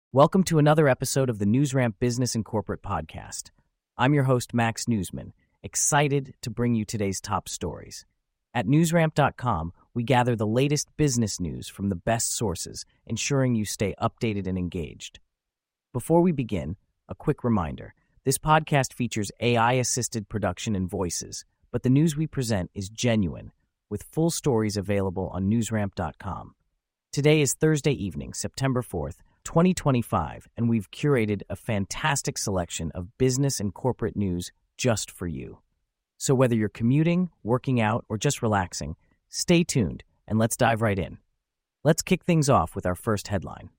Welcome to another episode of the NewsRamp Business and Corporate Podcast. I'm your host, Max Newsman, excited to bring you today's top stories. At newsramp.com, we gather the latest business news from the best sources, ensuring you stay updated and engaged. Before we begin, a quick reminder. This podcast features AI-assisted production and voices, but the news we present is genuine, with full stories available on newsramp.com. Today is Thursday evening, September 4th, 2025, and we've curated a fantastic selection of business and corporate news just for you. So whether you're commuting, working out, or just relaxing, stay tuned and let's dive right in. Let's kick things off with our first headline.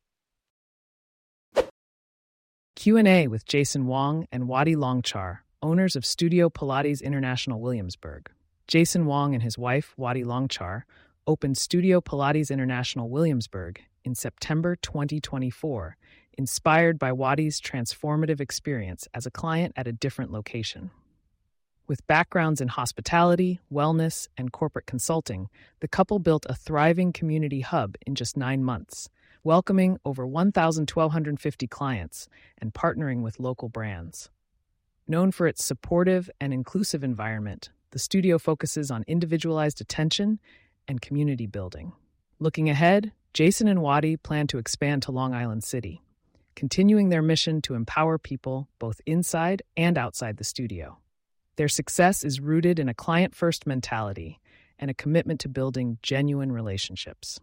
Q&A with Jason Wong and Wadi Longchar, owners of Studio Pilates International Williamsburg. Jason Wong and his wife, Wadi Longchar, opened Studio Pilates International Williamsburg in September 2024, inspired by Wadi's transformative experience as a client at a different location. With backgrounds in hospitality, wellness, and corporate consulting, the couple built a thriving community hub in just 9 months, welcoming over 1,250 clients and partnering with local brands. Known for its supportive and inclusive environment, the studio focuses on individualized attention and community building. Looking ahead, Jason and Wadi plan to expand to Long Island City, continuing their mission to empower people both inside and outside the studio. Their success is rooted in a client-first mentality and a commitment to building genuine relationships.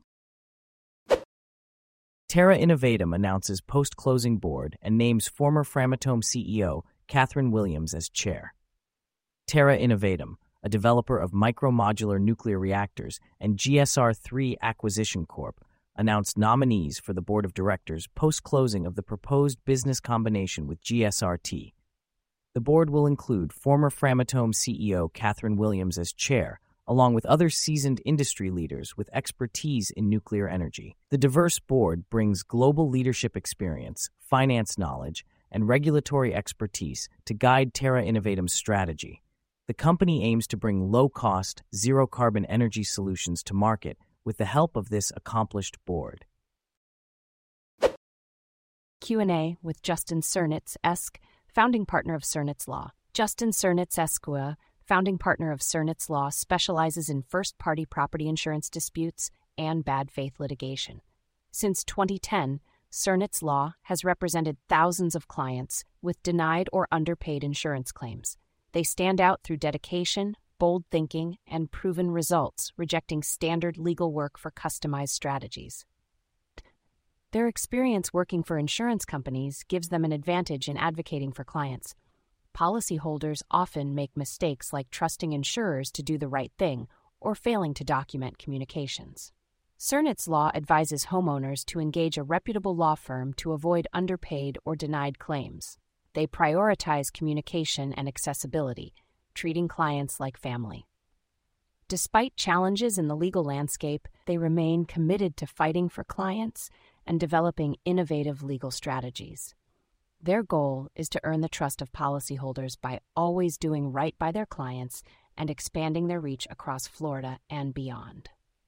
Terra Innovatum announces post-closing board and names former Framatome CEO Catherine Williams as chair. Terra Innovatum, a developer of micro-modular nuclear reactors, and GSR-3 Acquisition Corp., announced nominees for the board of directors post-closing of the proposed business combination with GSRT. The board will include former Framatome CEO Catherine Williams as chair, along with other seasoned industry leaders with expertise in nuclear energy. The diverse board brings global leadership experience, finance knowledge, and regulatory expertise to guide Terra Innovatum's strategy. The company aims to bring low-cost, zero-carbon energy solutions to market with the help of this accomplished board. Q&A with Justin Cernitz, founding partner of Cernitz Law. Justin Cernitz, founding partner of Cernitz Law, specializes in first-party property insurance disputes and bad faith litigation. Since 2010, Cernitz Law has represented thousands of clients with denied or underpaid insurance claims. They stand out through dedication, bold thinking, and proven results, rejecting standard legal work for customized strategies. Their experience working for insurance companies gives them an advantage in advocating for clients. Policyholders often make mistakes like trusting insurers to do the right thing or failing to document communications. Cernitz Law advises homeowners to engage a reputable law firm to avoid underpaid or denied claims. They prioritize communication and accessibility, treating clients like family. Despite challenges in the legal landscape, they remain committed to fighting for clients and developing innovative legal strategies. Their goal is to earn the trust of policyholders by always doing right by their clients and expanding their reach across Florida and beyond.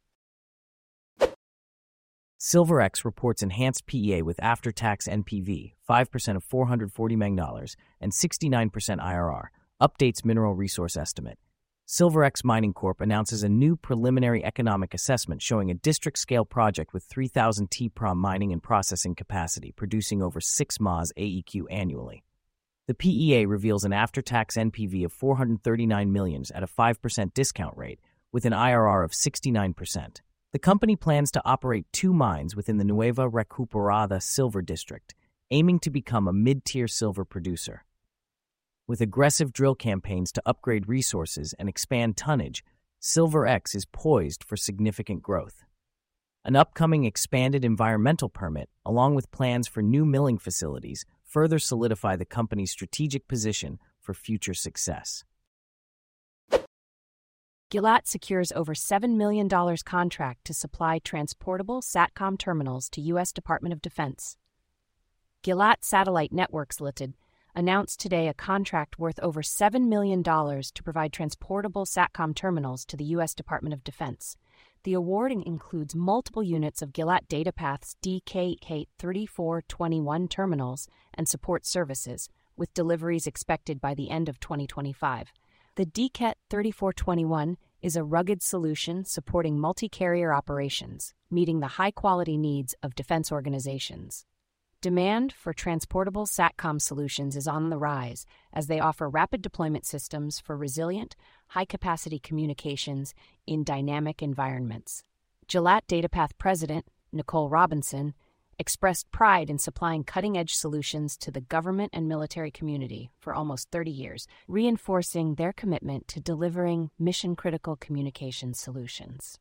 SilverX reports enhanced PEA with after-tax NPV, 5% of $440 million, and 69% IRR, updates mineral resource estimate. SilverX Mining Corp. announces a new preliminary economic assessment showing a district-scale project with 3,000 TPROM mining and processing capacity, producing over 6 MAS AEQ annually. The PEA reveals an after-tax NPV of $439 million at a 5% discount rate, with an IRR of 69%. The company plans to operate 2 mines within the Nueva Recuperada Silver District, aiming to become a mid-tier silver producer. With aggressive drill campaigns to upgrade resources and expand tonnage, SilverX is poised for significant growth. An upcoming expanded environmental permit, along with plans for new milling facilities, further solidify the company's strategic position for future success. Gilat secures over $7 million contract to supply transportable SATCOM terminals to U.S. Department of Defense. Gilat Satellite Networks Limited announced today a contract worth over $7 million to provide transportable SATCOM terminals to the U.S. Department of Defense. The award includes multiple units of Gilat DataPath's DK3421 terminals and support services, with deliveries expected by the end of 2025. The DKET 3421 is a rugged solution supporting multi-carrier operations, meeting the high-quality needs of defense organizations. Demand for transportable SATCOM solutions is on the rise as they offer rapid deployment systems for resilient, high-capacity communications in dynamic environments. Gilat DataPath President, Nicole Robinson, expressed pride in supplying cutting-edge solutions to the government and military community for almost 30 years, reinforcing their commitment to delivering mission-critical communication solutions.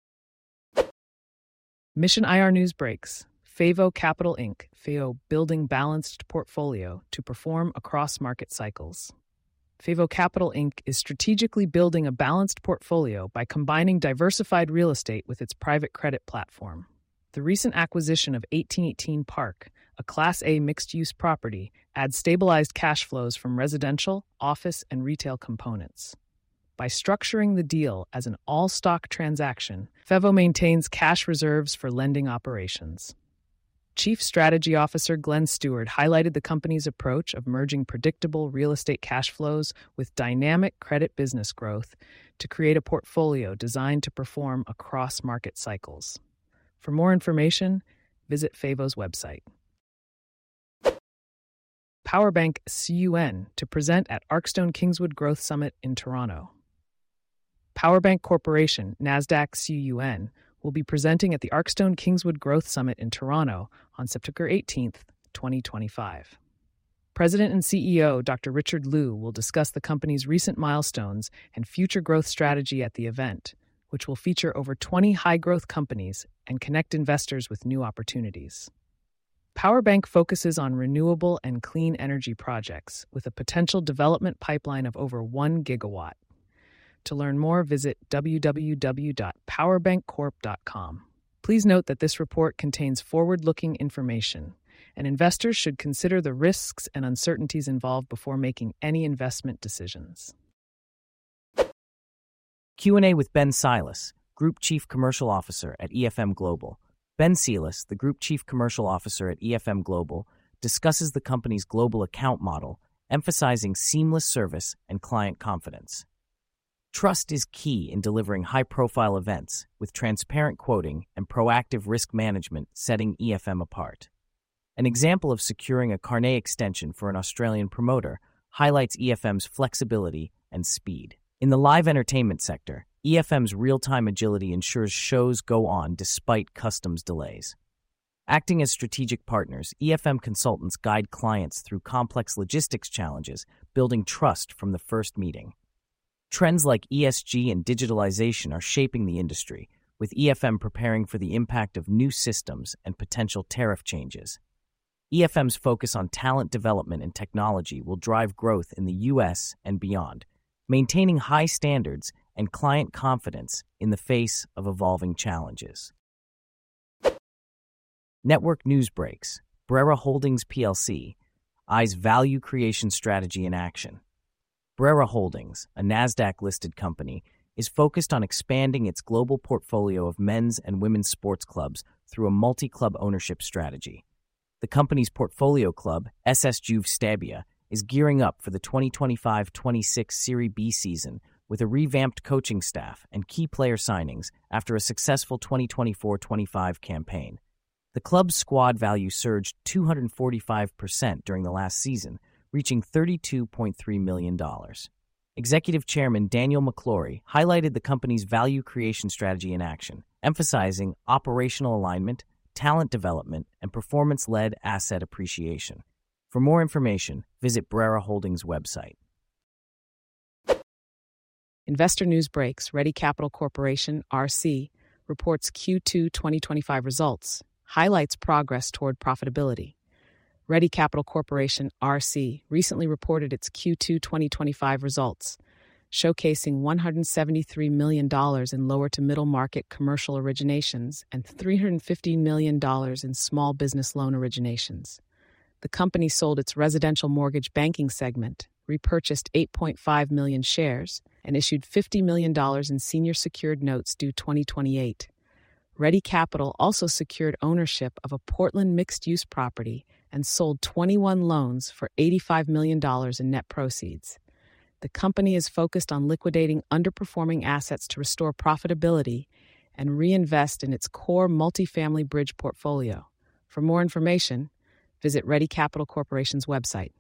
Mission IR News Breaks. Favo Capital Inc., Favo building balanced portfolio to perform across market cycles. Favo Capital Inc. is strategically building a balanced portfolio by combining diversified real estate with its private credit platform. The recent acquisition of 1818 Park, a Class A mixed-use property, adds stabilized cash flows from residential, office, and retail components. By structuring the deal as an all-stock transaction, Favo maintains cash reserves for lending operations. Chief Strategy Officer Glenn Stewart highlighted the company's approach of merging predictable real estate cash flows with dynamic credit business growth to create a portfolio designed to perform across market cycles. For more information, visit Favo's website. Powerbank CUN to present at Arcstone Kingswood Growth Summit in Toronto. Powerbank Corporation, NASDAQ CUN, will be presenting at the Arcstone Kingswood Growth Summit in Toronto on September 18th, 2025. President and CEO Dr. Richard Liu will discuss the company's recent milestones and future growth strategy at the event, which will feature over 20 high-growth companies and connect investors with new opportunities. Powerbank focuses on renewable and clean energy projects with a potential development pipeline of over 1 gigawatt. To learn more, visit www.powerbankcorp.com. Please note that this report contains forward-looking information, and investors should consider the risks and uncertainties involved before making any investment decisions. Q&A with Ben Silas, Group Chief Commercial Officer at EFM Global. Ben Silas, the Group Chief Commercial Officer at EFM Global, discusses the company's global account model, emphasizing seamless service and client confidence. Trust is key in delivering high-profile events, with transparent quoting and proactive risk management setting EFM apart. An example of securing a Carnet extension for an Australian promoter highlights EFM's flexibility and speed. In the live entertainment sector, EFM's real-time agility ensures shows go on despite customs delays. Acting as strategic partners, EFM consultants guide clients through complex logistics challenges, building trust from the first meeting. Trends like ESG and digitalization are shaping the industry, with EFM preparing for the impact of new systems and potential tariff changes. EFM's focus on talent development and technology will drive growth in the U.S. and beyond, maintaining high standards and client confidence in the face of evolving challenges. Network News Breaks. Brera Holdings plc eyes value creation strategy in action. Brera Holdings, a NASDAQ-listed company, is focused on expanding its global portfolio of men's and women's sports clubs through a multi-club ownership strategy. The company's portfolio club, SS Juve Stabia, is gearing up for the 2025-26 Serie B season with a revamped coaching staff and key player signings after a successful 2024-25 campaign. The club's squad value surged 245% during the last season, reaching $32.3 million. Executive Chairman Daniel McClory highlighted the company's value creation strategy in action, emphasizing operational alignment, talent development, and performance-led asset appreciation. For more information, visit Brera Holdings' website. Investor News Breaks. Ready Capital Corporation, RC, reports Q2 2025 results, highlights progress toward profitability. Ready Capital Corporation, RC, recently reported its Q2 2025 results, showcasing $173 million in lower to middle market commercial originations and $350 million in small business loan originations. The company sold its residential mortgage banking segment, repurchased 8.5 million shares, and issued $50 million in senior secured notes due 2028. Ready Capital also secured ownership of a Portland mixed-use property and sold 21 loans for $85 million in net proceeds. The company is focused on liquidating underperforming assets to restore profitability and reinvest in its core multifamily bridge portfolio. For more information, visit Ready Capital Corporation's website.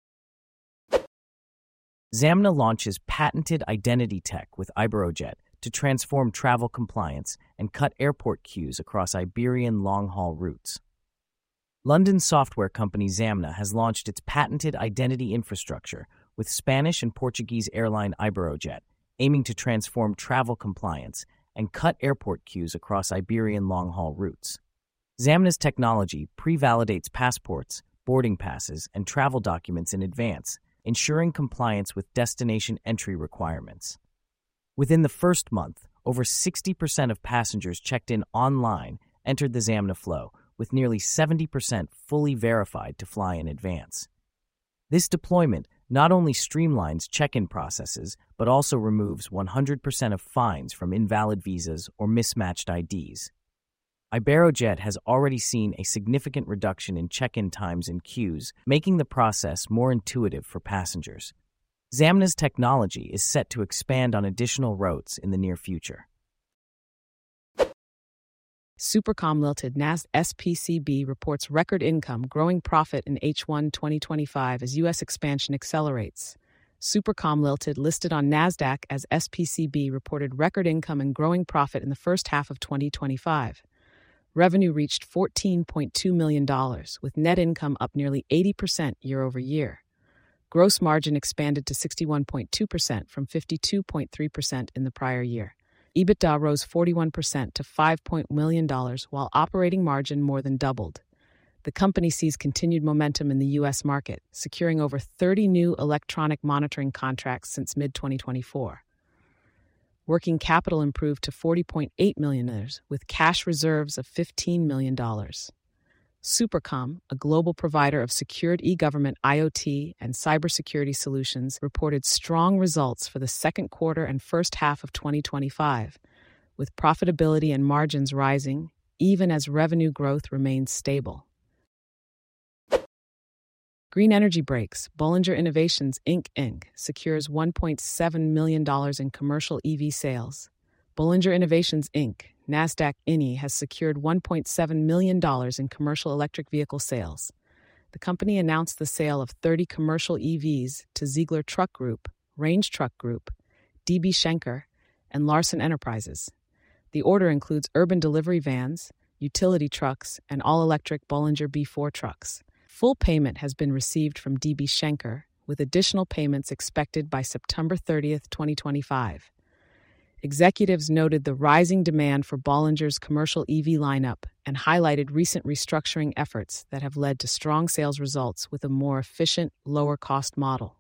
Zamna launches patented identity tech with Iberojet to transform travel compliance and cut airport queues across Iberian long-haul routes. London software company Zamna has launched its patented identity infrastructure with Spanish and Portuguese airline Iberojet, aiming to transform travel compliance and cut airport queues across Iberian long-haul routes. Zamna's technology pre-validates passports, boarding passes, and travel documents in advance, ensuring compliance with destination entry requirements. Within the first month, over 60% of passengers checked in online entered the Zamna flow, with nearly 70% fully verified to fly in advance. This deployment not only streamlines check-in processes, but also removes 100% of fines from invalid visas or mismatched IDs. Iberojet has already seen a significant reduction in check-in times and queues, making the process more intuitive for passengers. Zamna's technology is set to expand on additional routes in the near future. Supercom Limited NASDAQ SPCB reports record income, growing profit in H1 2025 as U.S. expansion accelerates. Supercom Limited, listed on NASDAQ as SPCB, reported record income and growing profit in the first half of 2025. Revenue reached $14.2 million, with net income up nearly 80% year over year. Gross margin expanded to 61.2% from 52.3% in the prior year. EBITDA rose 41% to $5 million, while operating margin more than doubled. The company sees continued momentum in the U.S. market, securing over 30 new electronic monitoring contracts since mid-2024. Working capital improved to $40.8 million, with cash reserves of $15 million. Supercom, a global provider of secured e-government IoT and cybersecurity solutions, reported strong results for the second quarter and first half of 2025, with profitability and margins rising, even as revenue growth remained stable. Green energy breaks. Bollinger Innovations Inc. secures $1.7 million in commercial EV sales. Bollinger Innovations Inc., NASDAQ INE, has secured $1.7 million in commercial electric vehicle sales. The company announced the sale of 30 commercial EVs to Ziegler Truck Group, Range Truck Group, DB Schenker, and Larson Enterprises. The order includes urban delivery vans, utility trucks, and all-electric Bollinger B4 trucks. Full payment has been received from DB Schenker, with additional payments expected by September 30, 2025. Executives noted the rising demand for Bollinger's commercial EV lineup and highlighted recent restructuring efforts that have led to strong sales results with a more efficient, lower-cost model.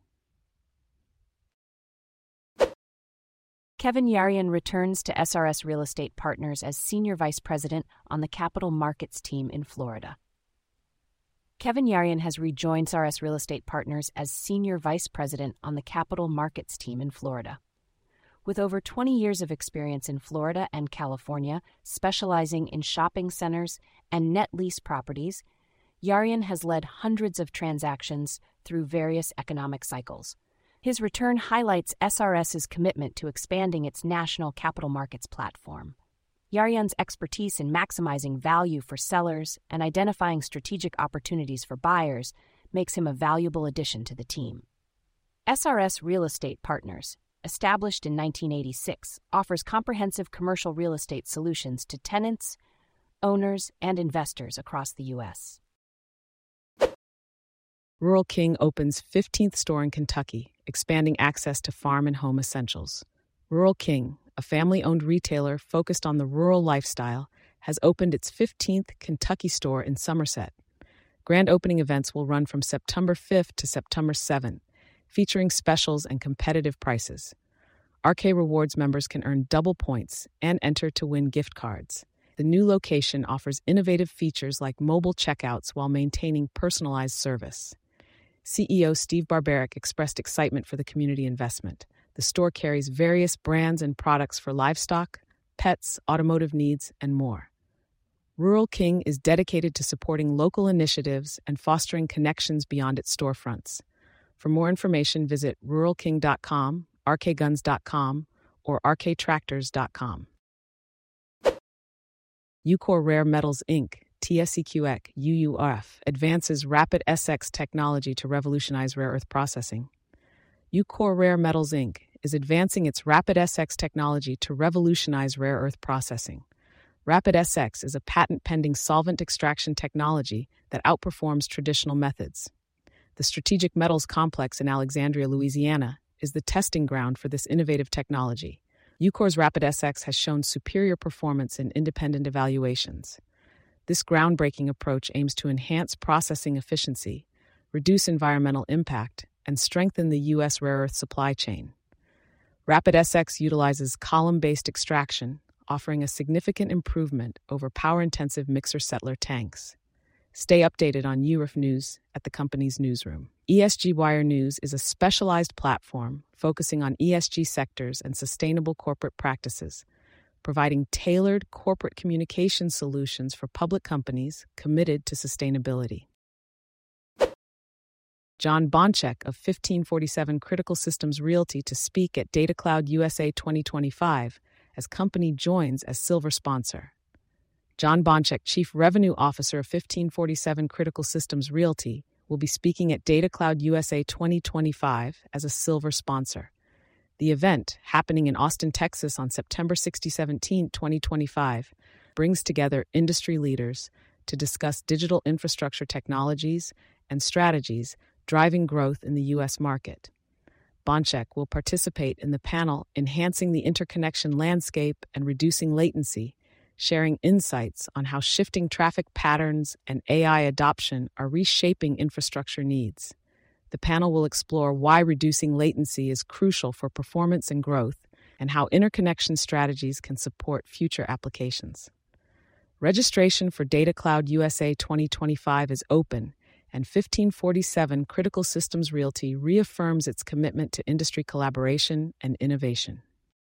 Kevin Yarian returns to SRS Real Estate Partners as Senior Vice President on the Capital Markets team in Florida. Kevin Yarian has rejoined SRS Real Estate Partners as Senior Vice President on the Capital Markets team in Florida. With over 20 years of experience in Florida and California, specializing in shopping centers and net lease properties, Yarian has led hundreds of transactions through various economic cycles. His return highlights SRS's commitment to expanding its national capital markets platform. Yarian's expertise in maximizing value for sellers and identifying strategic opportunities for buyers makes him a valuable addition to the team. SRS Real Estate Partners, established in 1986, offers comprehensive commercial real estate solutions to tenants, owners, and investors across the U.S. Rural King opens 15th store in Kentucky, expanding access to farm and home essentials. Rural King, a family-owned retailer focused on the rural lifestyle, has opened its 15th Kentucky store in Somerset. Grand opening events will run from September 5th to September 7th, featuring specials and competitive prices. RK Rewards members can earn double points and enter to win gift cards. The new location offers innovative features like mobile checkouts while maintaining personalized service. CEO Steve Barbaric expressed excitement for the community investment. The store carries various brands and products for livestock, pets, automotive needs, and more. Rural King is dedicated to supporting local initiatives and fostering connections beyond its storefronts. For more information, visit ruralking.com, rkguns.com, or rktractors.com. Ucore Rare Metals Inc., TSEQEC, UURF, advances Rapid SX technology to revolutionize rare earth processing. Ucore Rare Metals Inc. is advancing its Rapid SX technology to revolutionize rare earth processing. Rapid SX is a patent-pending solvent extraction technology that outperforms traditional methods. The Strategic Metals Complex in Alexandria, Louisiana, is the testing ground for this innovative technology. Ucore's Rapid SX has shown superior performance in independent evaluations. This groundbreaking approach aims to enhance processing efficiency, reduce environmental impact, and strengthen the U.S. rare earth supply chain. Rapid SX utilizes column-based extraction, offering a significant improvement over power-intensive mixer-settler tanks. Stay updated on URF news at the company's newsroom. ESG Wire News is a specialized platform focusing on ESG sectors and sustainable corporate practices, providing tailored corporate communication solutions for public companies committed to sustainability. John Bonchek of 1547 Critical Systems Realty to speak at DataCloud USA 2025 as company joins as silver sponsor. John Bonchek, Chief Revenue Officer of 1547 Critical Systems Realty, will be speaking at DataCloud USA 2025 as a silver sponsor. The event, happening in Austin, Texas on September 17, 2025, brings together industry leaders to discuss digital infrastructure technologies and strategies driving growth in the U.S. market. Bonchek will participate in the panel Enhancing the Interconnection Landscape and Reducing Latency, sharing insights on how shifting traffic patterns and AI adoption are reshaping infrastructure needs. The panel will explore why reducing latency is crucial for performance and growth, and how interconnection strategies can support future applications. Registration for DataCloud USA 2025 is open, and 1547 Critical Systems Realty reaffirms its commitment to industry collaboration and innovation.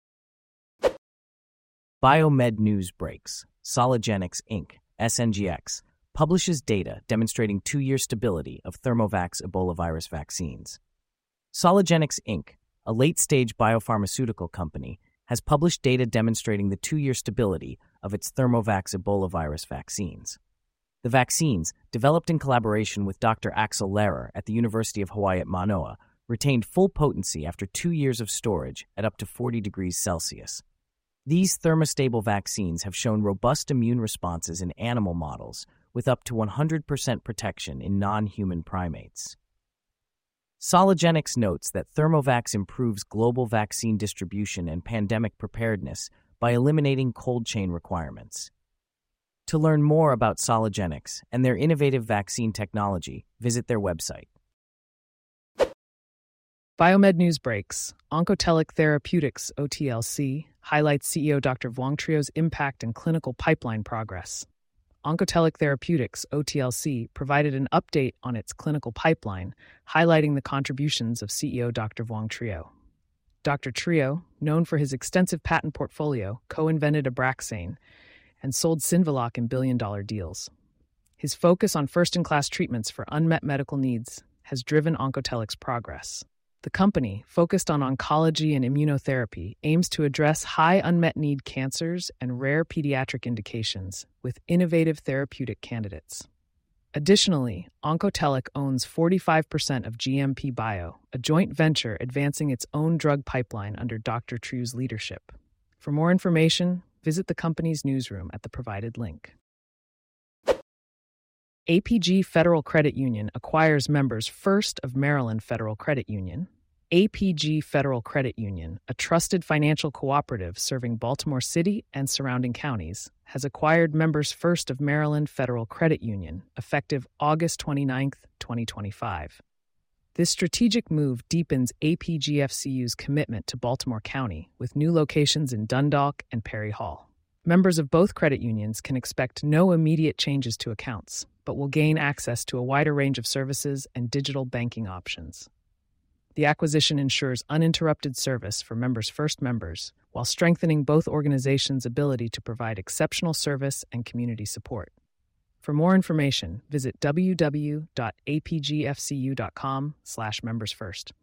Biomed News breaks. Sologenics Inc., SNGX, publishes data demonstrating 2-year stability of Thermovax Ebola virus vaccines. Sologenics Inc., a late-stage biopharmaceutical company, has published data demonstrating the 2-year stability of its Thermovax Ebola virus vaccines. The vaccines, developed in collaboration with Dr. Axel Lehrer at the University of Hawaii at Manoa, retained full potency after 2 years of storage at up to 40 degrees Celsius. These thermostable vaccines have shown robust immune responses in animal models, with up to 100% protection in non-human primates. Sologenics notes that Thermovax improves global vaccine distribution and pandemic preparedness by eliminating cold chain requirements. To learn more about Sologenics and their innovative vaccine technology, visit their website. Biomed News breaks. Oncotelic Therapeutics, OTLC, highlights CEO Dr. Vuong Trio's impact and clinical pipeline progress. Oncotelic Therapeutics, OTLC, provided an update on its clinical pipeline, highlighting the contributions of CEO Dr. Vuong Trio. Dr. Trio, known for his extensive patent portfolio, co-invented Abraxane and sold Synvaloc in billion-dollar deals. His focus on first-in-class treatments for unmet medical needs has driven Oncotelic's progress. The company, focused on oncology and immunotherapy, aims to address high unmet need cancers and rare pediatric indications with innovative therapeutic candidates. Additionally, Oncotelic owns 45% of GMP Bio, a joint venture advancing its own drug pipeline under Dr. Trio's leadership. For more information, visit the company's newsroom at the provided link. APG Federal Credit Union acquires members First of Maryland Federal Credit Union. APG Federal Credit Union, a trusted financial cooperative serving Baltimore City and surrounding counties, has acquired members First of Maryland Federal Credit Union, effective August 29, 2025. This strategic move deepens APGFCU's commitment to Baltimore County, with new locations in Dundalk and Perry Hall. Members of both credit unions can expect no immediate changes to accounts, but will gain access to a wider range of services and digital banking options. The acquisition ensures uninterrupted service for members' first members, while strengthening both organizations' ability to provide exceptional service and community support. For more information, visit www.apgfcu.com/membersfirst.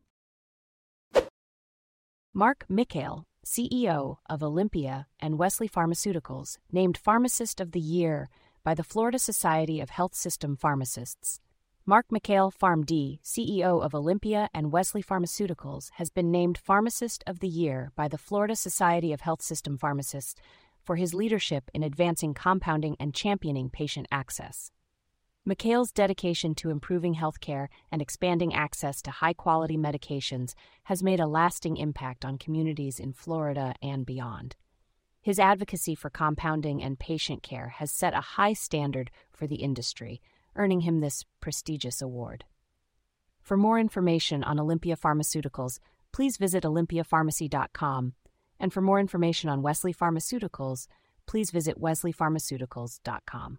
Mark Mikael, CEO of Olympia and Wesley Pharmaceuticals, named Pharmacist of the Year by the Florida Society of Health System Pharmacists. Mark Mikael, PharmD, CEO of Olympia and Wesley Pharmaceuticals, has been named Pharmacist of the Year by the Florida Society of Health System Pharmacists for his leadership in advancing compounding and championing patient access. Mikael's dedication to improving healthcare and expanding access to high-quality medications has made a lasting impact on communities in Florida and beyond. His advocacy for compounding and patient care has set a high standard for the industry, earning him this prestigious award. For more information on Olympia Pharmaceuticals, please visit olympiapharmacy.com. And for more information on Wesley Pharmaceuticals, please visit wesleypharmaceuticals.com.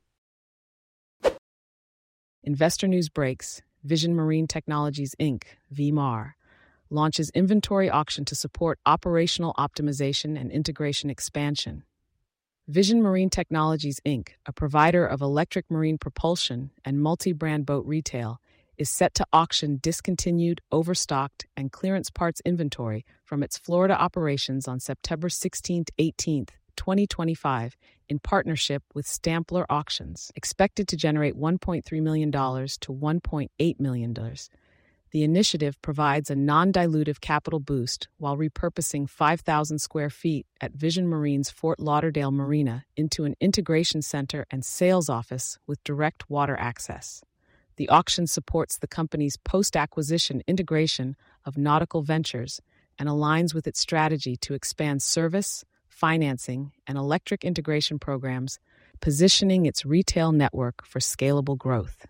Investor news breaks. Vision Marine Technologies, Inc., VMAR, launches inventory auction to support operational optimization and integration expansion. Vision Marine Technologies, Inc., a provider of electric marine propulsion and multi-brand boat retail, is set to auction discontinued, overstocked, and clearance parts inventory from its Florida operations on September 16-18, 2025, in partnership with Stampler Auctions, expected to generate $1.3 million to $1.8 million. The initiative provides a non-dilutive capital boost while repurposing 5,000 square feet at Vision Marine's Fort Lauderdale Marina into an integration center and sales office with direct water access. The auction supports the company's post-acquisition integration of Nautical Ventures and aligns with its strategy to expand service, financing, and electric integration programs, positioning its retail network for scalable growth.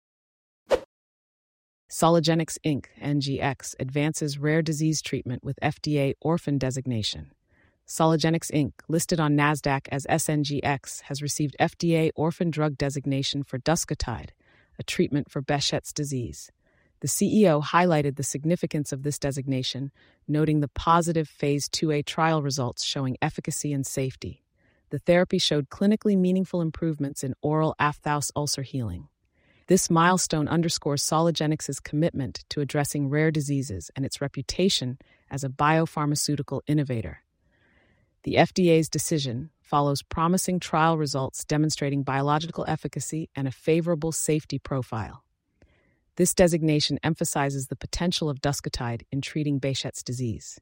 Sologenics Inc., NGX, advances rare disease treatment with FDA orphan designation. Sologenics Inc., listed on NASDAQ as SNGX, has received FDA orphan drug designation for Duscotide, a treatment for Behçet's disease. The CEO highlighted the significance of this designation, noting the positive Phase 2A trial results showing efficacy and safety. The therapy showed clinically meaningful improvements in oral aphthous ulcer healing. This milestone underscores Sologenics' commitment to addressing rare diseases and its reputation as a biopharmaceutical innovator. The FDA's decision follows promising trial results demonstrating biological efficacy and a favorable safety profile. This designation emphasizes the potential of Duscotide in treating Behçet's disease.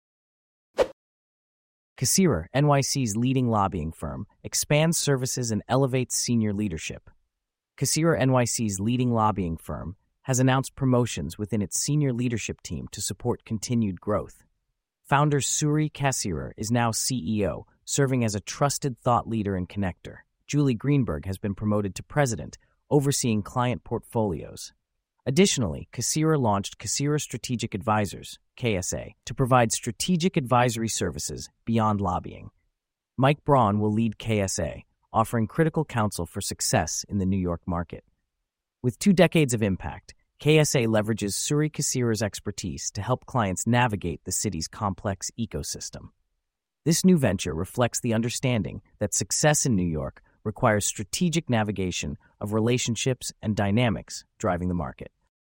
Cassirer, NYC's leading lobbying firm, expands services and elevates senior leadership. Cassirer, NYC's leading lobbying firm, has announced promotions within its senior leadership team to support continued growth. Founder Suri Cassirer is now CEO, serving as a trusted thought leader and connector. Julie Greenberg has been promoted to president, overseeing client portfolios. Additionally, Cassirer launched Cassirer Strategic Advisors, KSA, to provide strategic advisory services beyond lobbying. Mike Braun will lead KSA, offering critical counsel for success in the New York market. With 2 decades of impact, KSA leverages Suri Cassirer's expertise to help clients navigate the city's complex ecosystem. This new venture reflects the understanding that success in New York requires strategic navigation of relationships and dynamics driving the market.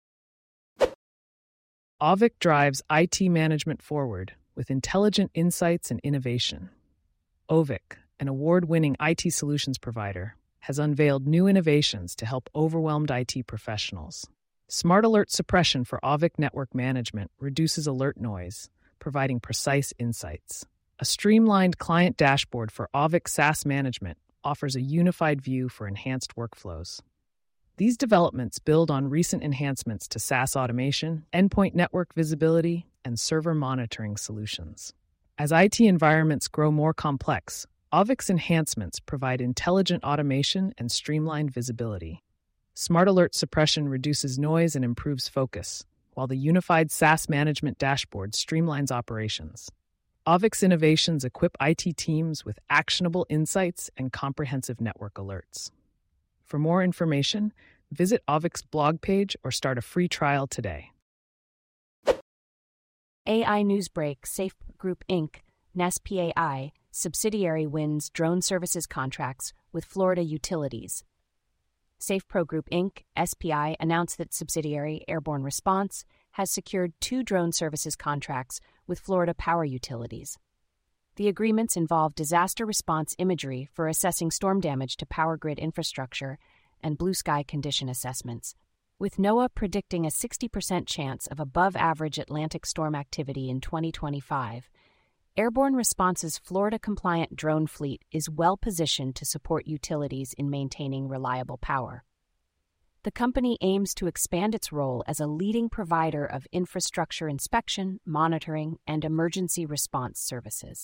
Auvic drives IT management forward with intelligent insights and innovation. Auvic, an award-winning IT solutions provider, has unveiled new innovations to help overwhelmed IT professionals. Smart Alert Suppression for Auvic Network Management reduces alert noise, providing precise insights. A streamlined client dashboard for Auvic SaaS management offers a unified view for enhanced workflows. These developments build on recent enhancements to SaaS automation, endpoint network visibility, and server monitoring solutions. As IT environments grow more complex, Auvic's enhancements provide intelligent automation and streamlined visibility. Smart Alert Suppression reduces noise and improves focus, while the unified SaaS management dashboard streamlines operations. Auvic's innovations equip IT teams with actionable insights and comprehensive network alerts. For more information, visit Auvic's blog page or start a free trial today. AI Newsbreak, Safe Group Inc., NESPAI, subsidiary wins drone services contracts with Florida utilities. SafePro Group Inc., SPI, announced that subsidiary Airborne Response has secured 2 drone services contracts with Florida power utilities. The agreements involve disaster response imagery for assessing storm damage to power grid infrastructure and blue sky condition assessments, with NOAA predicting a 60% chance of above-average Atlantic storm activity in 2025. Airborne Response's Florida-compliant drone fleet is well-positioned to support utilities in maintaining reliable power. The company aims to expand its role as a leading provider of infrastructure inspection, monitoring, and emergency response services.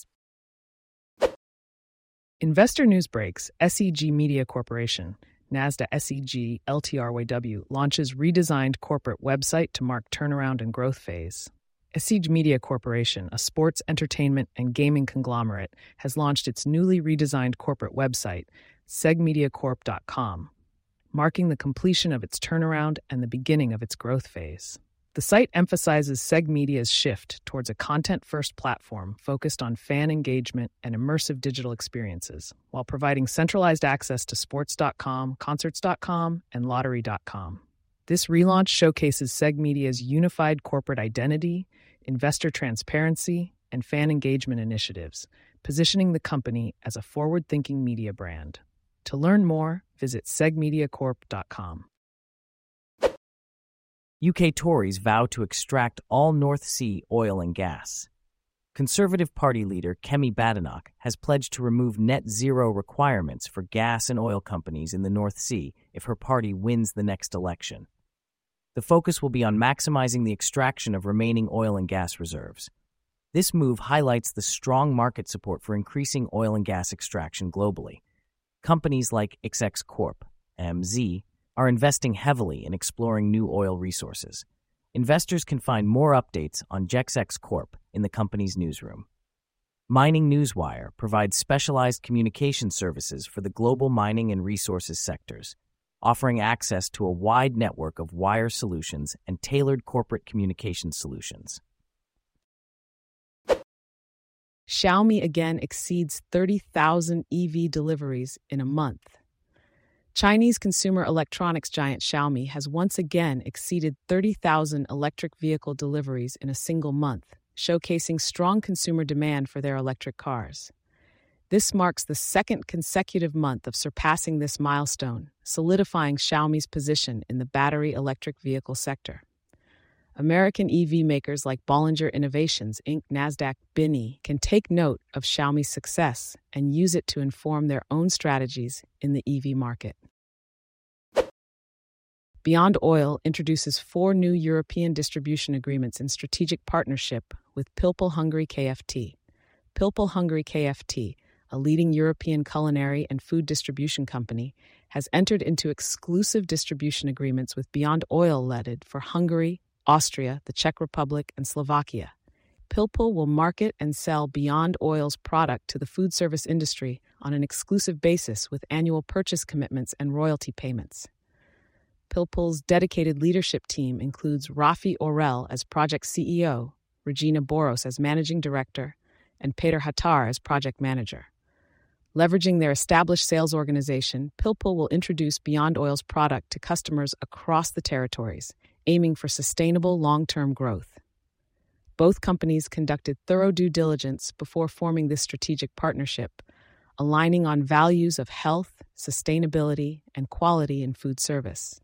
Investor News Breaks, SEG Media Corporation, NASDAQ SEG LTRYW, launches redesigned corporate website to mark turnaround and growth phase. SEG Media Corporation, a sports, entertainment, and gaming conglomerate, has launched its newly redesigned corporate website, segmediacorp.com, marking the completion of its turnaround and the beginning of its growth phase. The site emphasizes Seg Media's shift towards a content-first platform focused on fan engagement and immersive digital experiences, while providing centralized access to sports.com, concerts.com, and lottery.com. This relaunch showcases Seg Media's unified corporate identity, investor transparency, and fan engagement initiatives, positioning the company as a forward-thinking media brand. To learn more, visit segmediacorp.com. UK Tories vow to extract all North Sea oil and gas. Conservative Party leader Kemi Badenoch has pledged to remove net zero requirements for gas and oil companies in the North Sea if her party wins the next election. The focus will be on maximizing the extraction of remaining oil and gas reserves. This move highlights the strong market support for increasing oil and gas extraction globally. Companies like XX Corp, MZ, are investing heavily in exploring new oil resources. Investors can find more updates on GXX Corp in the company's newsroom. Mining Newswire provides specialized communication services for the global mining and resources sectors, offering access to a wide network of wire solutions and tailored corporate communication solutions. Xiaomi again exceeds 30,000 EV deliveries in a month. Chinese consumer electronics giant Xiaomi has once again exceeded 30,000 electric vehicle deliveries in a single month, showcasing strong consumer demand for their electric cars. This marks the second consecutive month of surpassing this milestone, solidifying Xiaomi's position in the battery electric vehicle sector. American EV makers like Bollinger Innovations, Inc., NASDAQ, BINI, can take note of Xiaomi's success and use it to inform their own strategies in the EV market. Beyond Oil introduces 4 new European distribution agreements in strategic partnership with Pilpul Hungary Kft. Pilpul Hungary Kft., a leading European culinary and food distribution company, has entered into exclusive distribution agreements with Beyond Oil Ltd. for Hungary, Austria, the Czech Republic, and Slovakia. Pilpul will market and sell Beyond Oil's product to the food service industry on an exclusive basis with annual purchase commitments and royalty payments. Pilpul's dedicated leadership team includes Rafi Orel as project CEO, Regina Boros as managing director, and Peter Hattar as project manager. Leveraging their established sales organization, Pilpul will introduce Beyond Oil's product to customers across the territories, aiming for sustainable long-term growth. Both companies conducted thorough due diligence before forming this strategic partnership, aligning on values of health, sustainability, and quality in food service.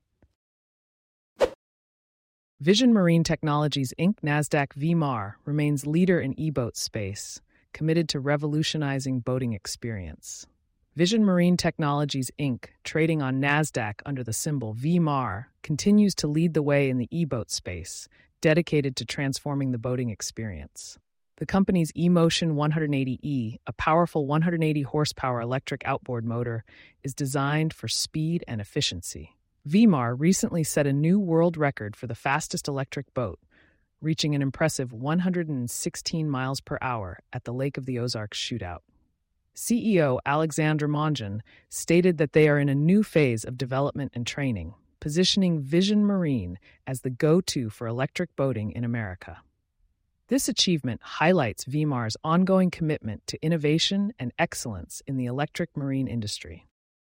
Vision Marine Technologies Inc. NASDAQ VMAR remains leader in e-boat space, committed to revolutionizing boating experience. Vision Marine Technologies Inc., trading on NASDAQ under the symbol VMAR, continues to lead the way in the e-boat space, dedicated to transforming the boating experience. The company's eMotion 180E, a powerful 180-horsepower electric outboard motor, is designed for speed and efficiency. VMAR recently set a new world record for the fastest electric boat, reaching an impressive 116 miles per hour at the Lake of the Ozarks shootout. CEO Alexandra Mongeon stated that they are in a new phase of development and training, positioning Vision Marine as the go-to for electric boating in America. This achievement highlights VMAR's ongoing commitment to innovation and excellence in the electric marine industry.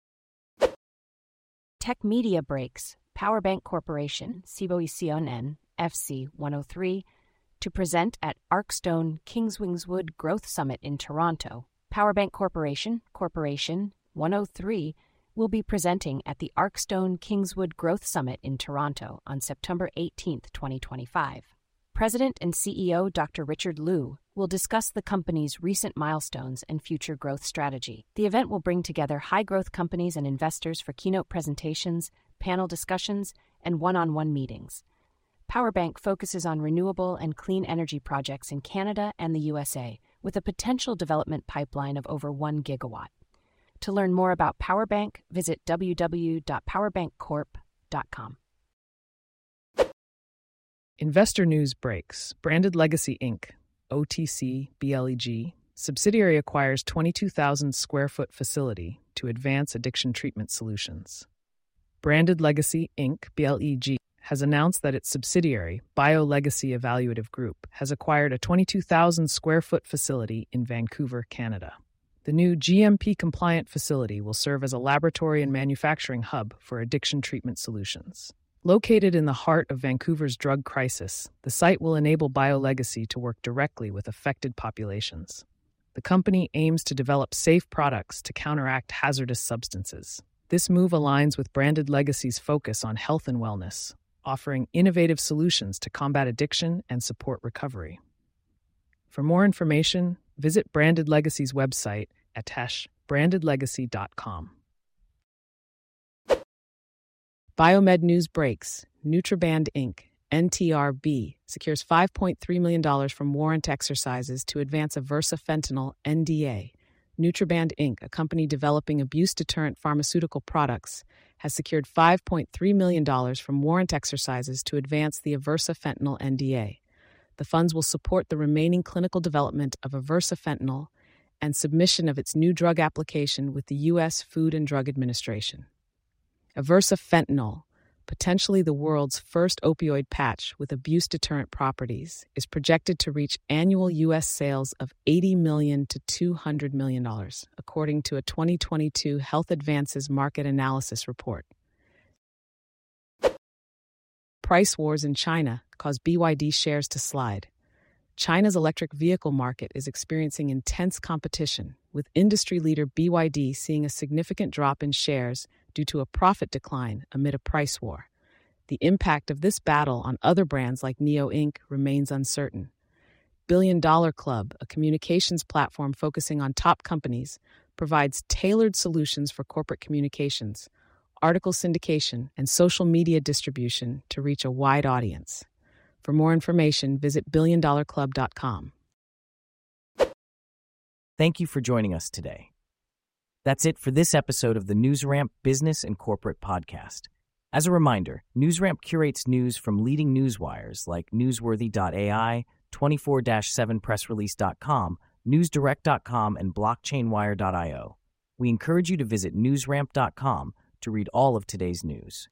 Tech Media breaks Powerbank Corporation, Siboisionen, FC 103, to present at Arkstone Kingswingswood Growth Summit in Toronto. Powerbank Corporation 103, will be presenting at the Arkstone Kingswood Growth Summit in Toronto on September 18, 2025. President and CEO Dr. Richard Liu will discuss the company's recent milestones and future growth strategy. The event will bring together high-growth companies and investors for keynote presentations, panel discussions, and one-on-one meetings. Powerbank focuses on renewable and clean energy projects in Canada and the USA, with a potential development pipeline of over 1 gigawatt. To learn more about Powerbank, visit www.powerbankcorp.com. Investor news breaks. Branded Legacy Inc., OTC BLEG, subsidiary acquires 22,000 square foot facility to advance addiction treatment solutions. Branded Legacy Inc., BLEG, has announced that its subsidiary, BioLegacy Evaluative Group, has acquired a 22,000 square foot facility in Vancouver, Canada. The new GMP-compliant facility will serve as a laboratory and manufacturing hub for addiction treatment solutions. Located in the heart of Vancouver's drug crisis, the site will enable BioLegacy to work directly with affected populations. The company aims to develop safe products to counteract hazardous substances. This move aligns with Branded Legacy's focus on health and wellness, offering innovative solutions to combat addiction and support recovery. For more information, visit Branded Legacy's website at brandedlegacy.com. Biomed news breaks. Nutraband Inc., NTRB, secures $5.3 million from warrant exercises to advance a Versafentanil NDA. Nutraband Inc., a company developing abuse-deterrent pharmaceutical products, has secured $5.3 million from warrant exercises to advance the Versafentanil NDA. The funds will support the remaining clinical development of Versafentanil and submission of its new drug application with the U.S. Food and Drug Administration. Versafentanil, potentially the world's first opioid patch with abuse-deterrent properties, is projected to reach annual U.S. sales of $80 million to $200 million, according to a 2022 Health Advances Market Analysis report. Price wars in China cause BYD shares to slide. China's electric vehicle market is experiencing intense competition, with industry leader BYD seeing a significant drop in shares due to a profit decline amid a price war. The impact of this battle on other brands like NIO Inc. remains uncertain. Billion Dollar Club, a communications platform focusing on top companies, provides tailored solutions for corporate communications, article syndication, and social media distribution to reach a wide audience. For more information, visit billiondollarclub.com. Thank you for joining us today. That's it for this episode of the NewsRamp Business and Corporate Podcast. As a reminder, NewsRamp curates news from leading newswires like Newsworthy.ai, 24-7pressrelease.com, NewsDirect.com, and BlockchainWire.io. We encourage you to visit newsramp.com to read all of today's news.